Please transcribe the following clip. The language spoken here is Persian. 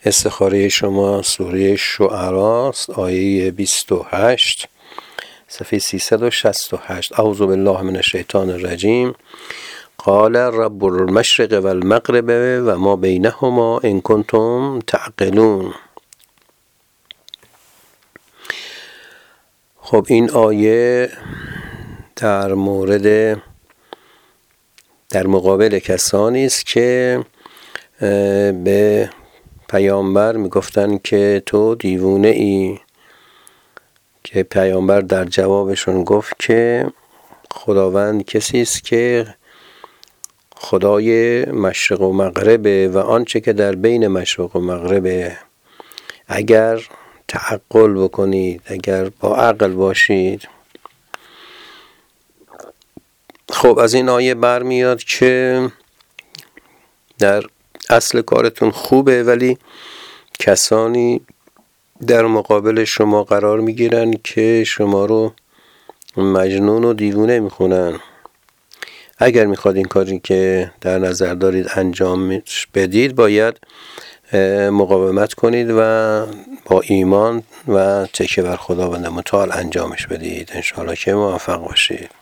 استخاره شما سوره شعراء آیه 28 صفحه 368. اعوذ بالله من الشیطان الرجیم. قال رب المشرق والمغرب و ما بینهما ان کنتم تعقلون. خب این آیه در مقابل کسانی است که به پیامبر میگفتن که تو دیوانه ای، که پیامبر در جوابشون گفت که خداوند کسی است که خدای مشرق و مغربه و آنچه که در بین مشرق و مغربه. اگر تعقل بکنید، اگر با عقل باشید. خب از این آیه برمیاد که در اصل کارتون خوبه، ولی کسانی در مقابل شما قرار میگیرن که شما رو مجنون و دیوونه میخونن. اگر میخواد این کاری که در نظر دارید انجام بدید، باید مقاومت کنید و با ایمان و تکیه بر خداوند متعال انجامش بدید. انشاءالله که موفق باشید.